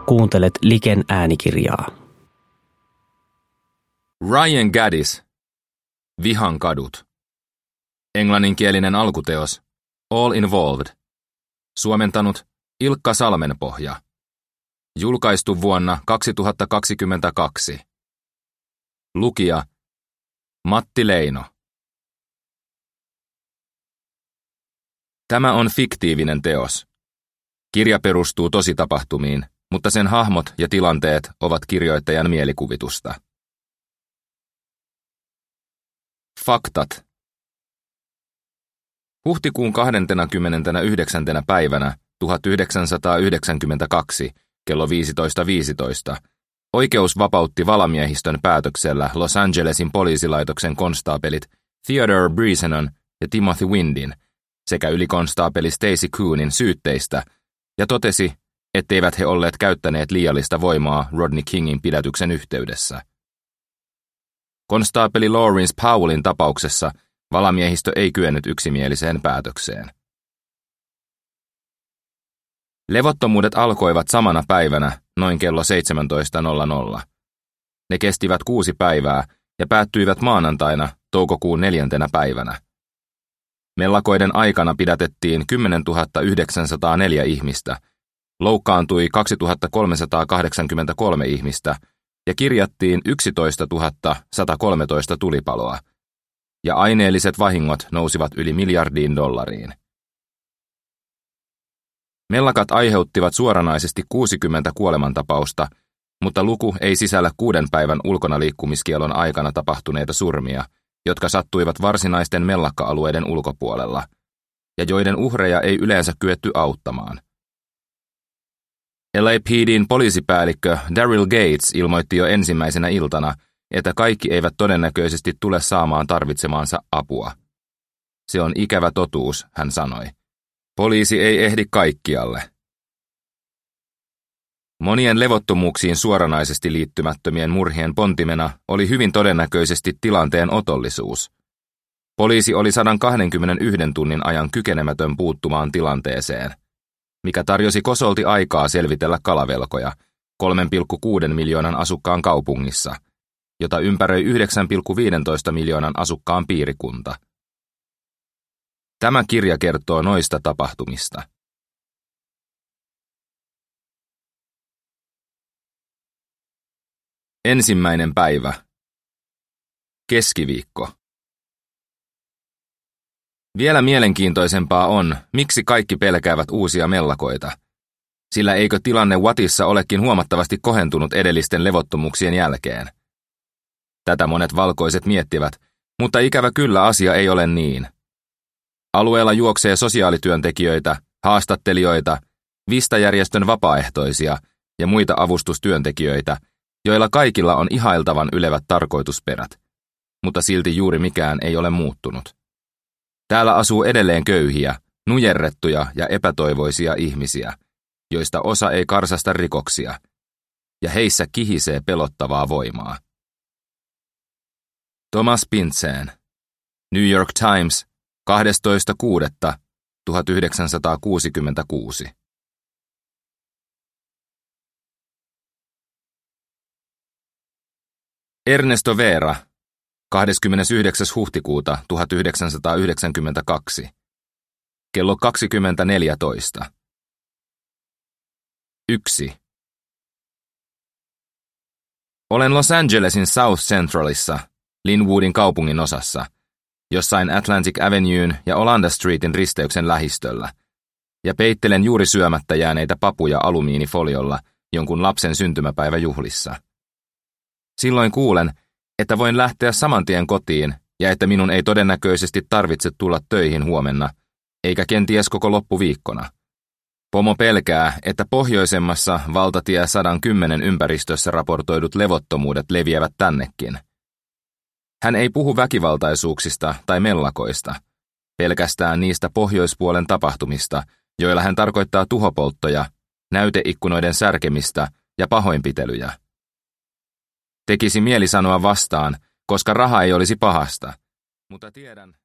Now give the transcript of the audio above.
Kuuntelet Liken äänikirjaa. Ryan Gaddis, Vihan kadut. Englanninkielinen alkuteos, All Involved. Suomentanut Ilkka Salmenpohja. Julkaistu vuonna 2022. Lukija Matti Leino. Tämä on fiktiivinen teos. Kirja perustuu tositapahtumiin, mutta sen hahmot ja tilanteet ovat kirjoittajan mielikuvitusta. Faktat. Huhtikuun 29. päivänä 1992 kello 15.15 oikeus vapautti valamiehistön päätöksellä Los Angelesin poliisilaitoksen konstaapelit Theodore Breezenon ja Timothy Windin sekä ylikonstaapeli Stacey Coonin syytteistä ja totesi, etteivät he olleet käyttäneet liiallista voimaa Rodney Kingin pidätyksen yhteydessä. Konstaapeli Lawrence Powellin tapauksessa valamiehistö ei kyennyt yksimieliseen päätökseen. Levottomuudet alkoivat samana päivänä noin kello 17.00. Ne kestivät 6 päivää ja päättyivät maanantaina toukokuun 4. päivänä. Mellakoiden aikana pidätettiin 10 904 ihmistä, loukkaantui 2 383 ihmistä ja kirjattiin 11 113 tulipaloa, ja aineelliset vahingot nousivat yli $1 miljardiin. Mellakat aiheuttivat suoranaisesti 60 kuolemantapausta, mutta luku ei sisällä 6 päivän ulkonaliikkumiskielon aikana tapahtuneita surmia, jotka sattuivat varsinaisten mellakka-alueiden ulkopuolella, ja joiden uhreja ei yleensä kyetty auttamaan. LAPD:n poliisipäällikkö Daryl Gates ilmoitti jo ensimmäisenä iltana, että kaikki eivät todennäköisesti tule saamaan tarvitsemaansa apua. Se on ikävä totuus, hän sanoi. Poliisi ei ehdi kaikkialle. Monien levottomuuksiin suoranaisesti liittymättömien murhien pontimena oli hyvin todennäköisesti tilanteen otollisuus. Poliisi oli 121 tunnin ajan kykenemätön puuttumaan tilanteeseen, mikä tarjosi kosolti aikaa selvitellä kalavelkoja 3,6 miljoonan asukkaan kaupungissa, jota ympäröi 9,15 miljoonan asukkaan piirikunta. Tämä kirja kertoo noista tapahtumista. Ensimmäinen päivä. Keskiviikko. Vielä mielenkiintoisempaa on, miksi kaikki pelkäävät uusia mellakoita. Sillä eikö tilanne Wattissa olekin huomattavasti kohentunut edellisten levottomuuksien jälkeen? Tätä monet valkoiset miettivät, mutta ikävä kyllä asia ei ole niin. Alueella juoksee sosiaalityöntekijöitä, haastattelijoita, Vista-järjestön vapaaehtoisia ja muita avustustyöntekijöitä, joilla kaikilla on ihailtavan ylevät tarkoitusperät, mutta silti juuri mikään ei ole muuttunut. Täällä asuu edelleen köyhiä, nujerrettuja ja epätoivoisia ihmisiä, joista osa ei karsasta rikoksia, ja heissä kihisee pelottavaa voimaa. Thomas Pintseen, New York Times, 12.6.1966. Ernesto Vera, 29. huhtikuuta 1992. Kello 20.14. 1. Olen Los Angelesin South Centralissa, Linwoodin kaupungin osassa, jossain Atlantic Avenuen ja Olanda Streetin risteyksen lähistöllä, ja peittelen juuri syömättä jääneitä papuja alumiinifoliolla jonkun lapsen syntymäpäiväjuhlissa. Silloin kuulen, että voin lähteä saman tien kotiin ja että minun ei todennäköisesti tarvitse tulla töihin huomenna, eikä kenties koko loppuviikkona. Pomo pelkää, että pohjoisemmassa valtatie 110 ympäristössä raportoidut levottomuudet leviävät tännekin. Hän ei puhu väkivaltaisuuksista tai mellakoista, pelkästään niistä pohjoispuolen tapahtumista, joilla hän tarkoittaa tuhopolttoja, näyteikkunoiden särkemistä ja pahoinpitelyjä. Tekisi mieli sanoa vastaan, koska raha ei olisi pahasta, mutta tiedän,